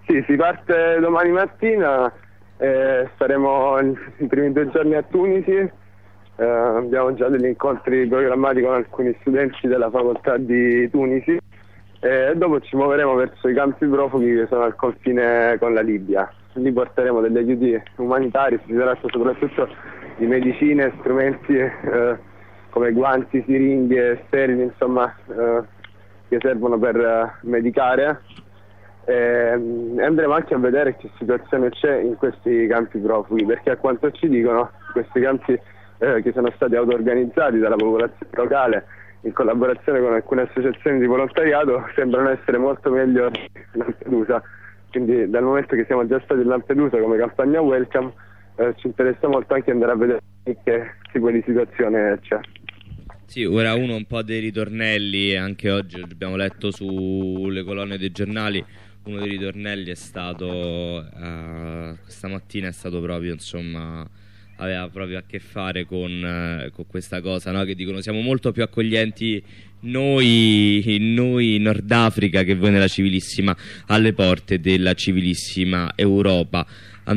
Sì, si parte domani mattina, staremo i primi 2 giorni a Tunisi, abbiamo già degli incontri programmati con alcuni studenti della facoltà di Tunisi e dopo ci muoveremo verso i campi profughi che sono al confine con la Libia. Lì porteremo degli aiuti umanitari, si tratta soprattutto di medicine, strumenti come guanti, siringhe, sterili, insomma, che servono per medicare. Andremo anche a vedere che situazione c'è in questi campi profughi, perché a quanto ci dicono questi campi che sono stati auto-organizzati dalla popolazione locale in collaborazione con alcune associazioni di volontariato sembrano essere molto meglio di Lampedusa. Quindi dal momento che siamo già stati a Lampedusa come campagna Welcome ci interessa molto anche andare a vedere che tipo di situazione c'è. Sì, ora un po' dei ritornelli, anche oggi abbiamo letto sulle colonne dei giornali. Uno dei ritornelli è stato stamattina, è stato proprio, insomma, aveva proprio a che fare con questa cosa, no? Che dicono: siamo molto più accoglienti noi in Nord Africa che voi nella civilissima, alle porte della civilissima Europa.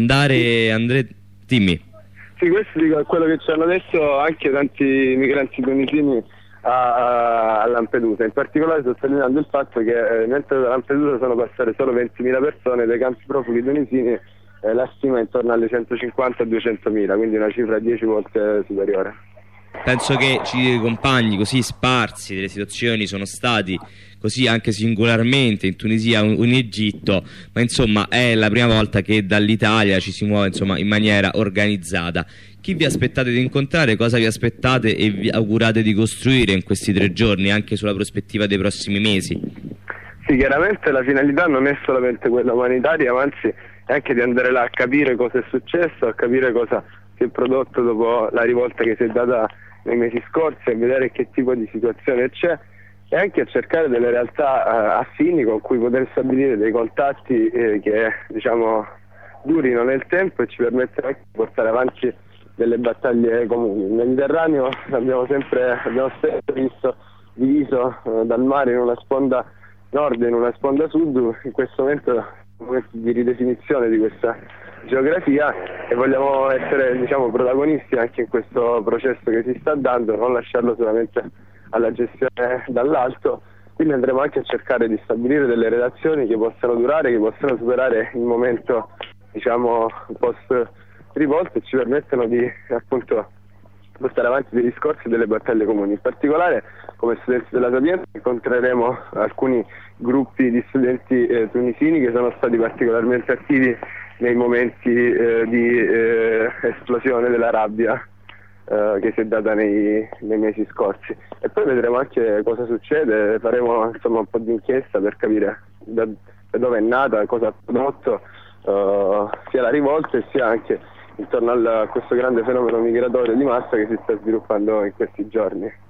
Dimmi. Sì, questo è quello che ci hanno detto anche tanti migranti tunisini a Lampedusa, in particolare sottolineando il fatto che mentre da Lampedusa sono passate solo 20.000 persone, dai campi profughi tunisini la stima è intorno alle 150-200.000, quindi una cifra 10 volte superiore. Penso che i compagni così sparsi delle situazioni sono stati così anche singolarmente in Tunisia o in Egitto, ma insomma è la prima volta che dall'Italia ci si muove, insomma, in maniera organizzata. Chi vi aspettate di incontrare, cosa vi aspettate e vi augurate di costruire in questi 3 giorni, anche sulla prospettiva dei prossimi mesi? Sì, chiaramente la finalità non è solamente quella umanitaria, ma anzi è anche di andare là a capire cosa è successo, a capire cosa si è prodotto dopo la rivolta che si è data nei mesi scorsi, a vedere che tipo di situazione c'è e anche a cercare delle realtà affini con cui poter stabilire dei contatti che, diciamo, durino nel tempo e ci permettano anche di portare avanti delle battaglie comuni. Il Mediterraneo abbiamo sempre visto diviso dal mare in una sponda nord e in una sponda sud. In questo momento è un momento di ridefinizione di questa geografia e vogliamo essere, diciamo, protagonisti anche in questo processo che si sta dando, non lasciarlo solamente alla gestione dall'alto. Quindi andremo anche a cercare di stabilire delle relazioni che possano durare, che possano superare il momento, diciamo, post rivolta e ci permettono di, appunto, portare avanti dei discorsi e delle battaglie comuni. In particolare, come studenti della Sapienza, incontreremo alcuni gruppi di studenti tunisini che sono stati particolarmente attivi nei momenti di esplosione della rabbia che si è data nei mesi scorsi. E poi vedremo anche cosa succede, faremo, insomma, un po' di inchiesta per capire da dove è nata, cosa ha prodotto sia la rivolta e sia anche intorno a questo grande fenomeno migratorio di massa che si sta sviluppando in questi giorni.